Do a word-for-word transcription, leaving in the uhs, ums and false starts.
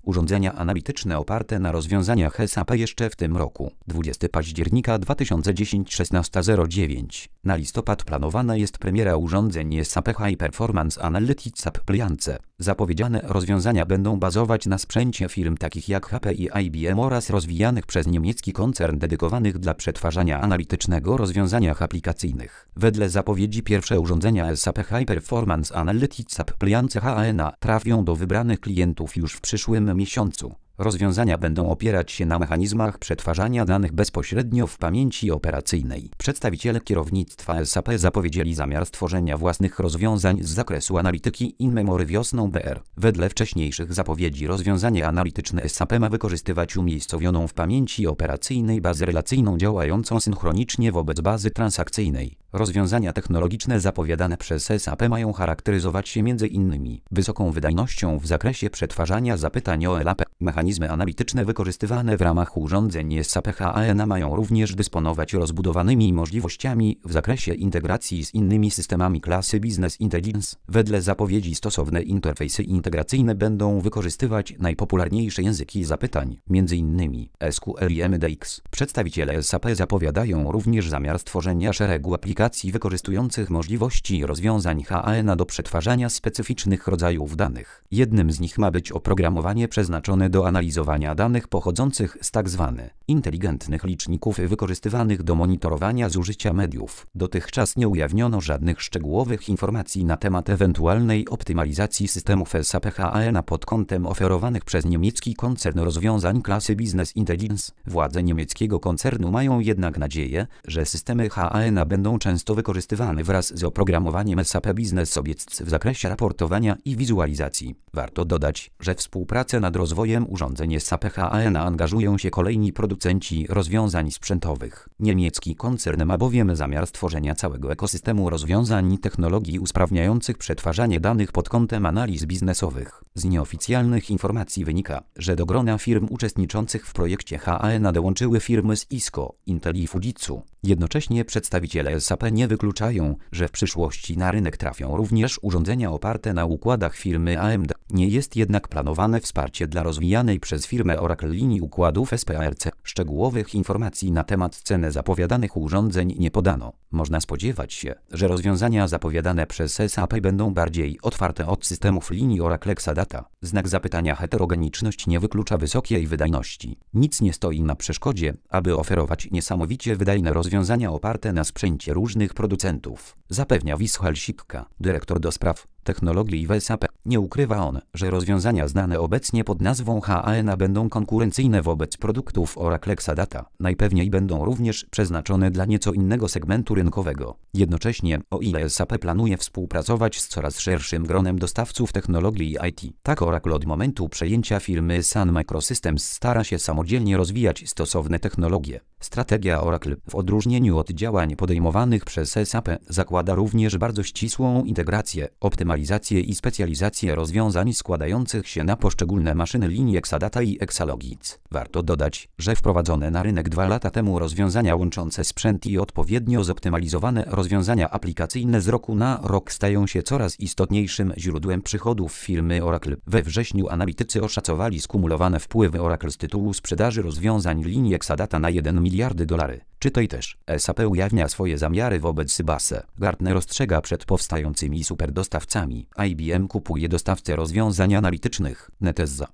urządzenia analityczne oparte na rozwiązaniach S A P jeszcze w tym roku. dwudziestego października dwa tysiące dziesiątego szesnaście zero dziewięć. Na listopad planowana jest premiera urządzeń S A P High Performance Analytics Appliance. Zapowiedziane rozwiązania będą bazować na sprzęcie firm takich jak H P i I B M oraz rozwijanych przez niemiecki koncern dedykowanych dla przetwarzania analitycznego rozwiązaniach aplikacyjnych. Wedle zapowiedzi pierwsze urządzenia S A P High Performance Analytics Appliance H A N A trafią do wybranych klientów już w przyszłym miesiącu. Rozwiązania będą opierać się na mechanizmach przetwarzania danych bezpośrednio w pamięci operacyjnej. Przedstawiciele kierownictwa S A P zapowiedzieli zamiar stworzenia własnych rozwiązań z zakresu analityki in-memory wiosną B R. Wedle wcześniejszych zapowiedzi rozwiązanie analityczne S A P ma wykorzystywać umiejscowioną w pamięci operacyjnej bazę relacyjną działającą synchronicznie wobec bazy transakcyjnej. Rozwiązania technologiczne zapowiadane przez S A P mają charakteryzować się między innymi wysoką wydajnością w zakresie przetwarzania zapytań o L A P. Mechanizmy analityczne wykorzystywane w ramach urządzeń S A P H A N A mają również dysponować rozbudowanymi możliwościami w zakresie integracji z innymi systemami klasy Business Intelligence. Wedle zapowiedzi stosowne interfejsy integracyjne będą wykorzystywać najpopularniejsze języki zapytań, między innymi S Q L i M D X. Przedstawiciele S A P zapowiadają również zamiar stworzenia szeregu aplikacji wykorzystujących możliwości rozwiązań H A N A do przetwarzania specyficznych rodzajów danych. Jednym z nich ma być oprogramowanie przeznaczone do analizowania danych pochodzących z tzw. inteligentnych liczników wykorzystywanych do monitorowania zużycia mediów. Dotychczas nie ujawniono żadnych szczegółowych informacji na temat ewentualnej optymalizacji systemów S A P H A N A pod kątem oferowanych przez niemiecki koncern rozwiązań klasy Business Intelligence. Władze niemieckiego koncernu mają jednak nadzieję, że systemy H A N A będą często wykorzystywane wraz z oprogramowaniem S A P Business Objects w zakresie raportowania i wizualizacji. Warto dodać, że współpracę nad rozwojem urządzeń S A P H A N A angażują się kolejni producenci rozwiązań sprzętowych. Niemiecki koncern ma bowiem zamiar stworzenia całego ekosystemu rozwiązań i technologii usprawniających przetwarzanie danych pod kątem analiz biznesowych. Z nieoficjalnych informacji wynika, że do grona firm uczestniczących w projekcie H A N A dołączyły firmy z Cisco, Intel i Fujitsu. Jednocześnie przedstawiciele S A P nie wykluczają, że w przyszłości na rynek trafią również urządzenia oparte na układach firmy A M D. Nie jest jednak planowane wsparcie dla rozwijanej przez firmę Oracle linii układów S P A R C. Szczegółowych informacji na temat ceny zapowiadanych urządzeń nie podano. Można spodziewać się, że rozwiązania zapowiadane przez S A P będą bardziej otwarte od systemów linii Oracle Exadata. Znak zapytania heterogeniczność nie wyklucza wysokiej wydajności. Nic nie stoi na przeszkodzie, aby oferować niesamowicie wydajne rozwiązania oparte na sprzęcie różnych producentów, zapewnia Wissel Sipka, dyrektor do spraw technologii w S A P. Nie ukrywa on, że rozwiązania znane obecnie pod nazwą H A N A będą konkurencyjne wobec produktów Oracle Exadata. Najpewniej będą również przeznaczone dla nieco innego segmentu rynkowego. Jednocześnie, o ile S A P planuje współpracować z coraz szerszym gronem dostawców technologii I T, tak Oracle od momentu przejęcia firmy Sun Microsystems stara się samodzielnie rozwijać stosowne technologie. Strategia Oracle, w odróżnieniu od działań podejmowanych przez S A P, zakłada również bardzo ścisłą integrację, optymalizację i specjalizację rozwiązań składających się na poszczególne maszyny linii Exadata i Exalogic. Warto dodać, że wprowadzone na rynek dwa lata temu rozwiązania łączące sprzęt i odpowiednio zoptymalizowane rozwiązania aplikacyjne z roku na rok stają się coraz istotniejszym źródłem przychodów firmy Oracle. We wrześniu analitycy oszacowali skumulowane wpływy Oracle z tytułu sprzedaży rozwiązań linii Exadata na jeden miliard dolarów. Czytaj też, S A P ujawnia swoje zamiary wobec Sybase. Gartner ostrzega przed powstającymi superdostawcami. I B M kupuje dostawcę rozwiązań analitycznych. Netezza.